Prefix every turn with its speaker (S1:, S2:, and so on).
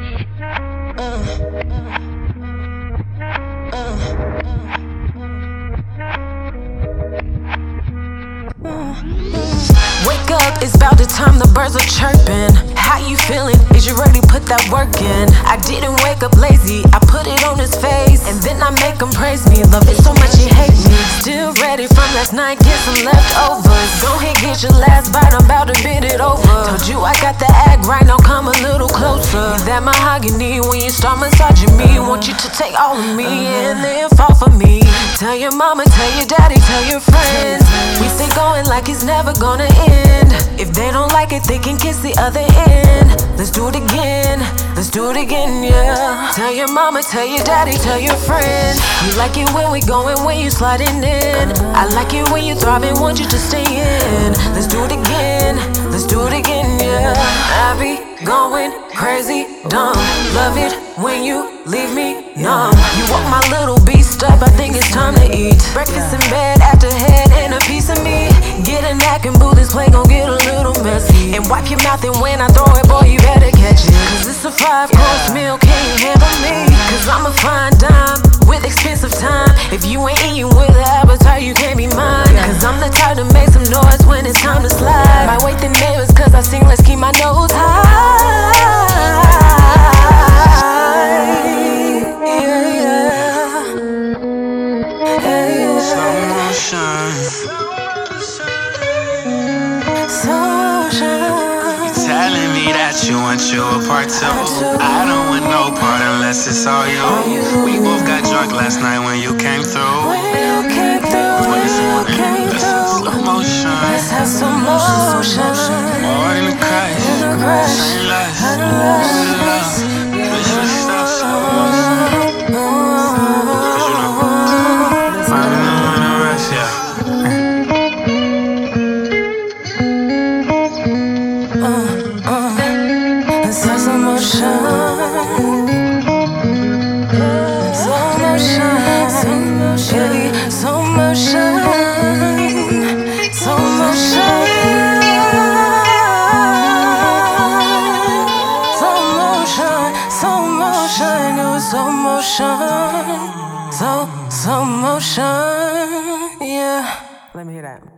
S1: Wake up, it's about the time the birds are chirping. How you feeling? Is you ready to put that work in? I didn't wake up lazy, I put it on his face, and then I make him praise me. Love it so much he hate me. Still ready from last night, get some leftovers. Go ahead, get your last bite, I'm about to bend it over. Told you I got the act right, now come a little closer. Get that mahogany when you start massaging me. Want you to take all of me and then fall for me. Tell your mama, tell your daddy, tell your friends. We stay going like it's never gonna end. If they don't like it, they can kiss the other end. Let's do it again, let's do it again, yeah. Tell your mama, tell your daddy, tell your friends. You like it when we going, when you sliding in. I like it when you throbbing, want you to stay in. Let's do it again, let's do it again, yeah. I be going crazy, dumb. Love it when you leave me numb. You woke my little beast up, I think it's time to eat. Breakfast in bed, after head, and a piece of me. Get a knack and boo, this play gon' get a little messy. And wipe your mouth, and when I throw it, boy, you better catch it. Cause it's a 5-course meal, can you handle me? Cause I'm a fine dime with expensive time. If you ain't eating with an appetite, you can't be mine. Cause I'm the type to make some noise when it's time to slide. Might wake the neighbors cause I sing, let's keep my nose high.
S2: Telling me that you want you a part two. I don't want no part unless it's all you. We both got drunk last night when you came through. Let's have slow motion. More in the crash. Same life. Let's just stop slow motion. Cause you know I'm in the rush, yeah.
S1: Let's have some motion. Slow motion. Slow motion. Slow motion. Slow motion. Slow motion. It was slow motion. Slow motion. Yeah. Let me hear that.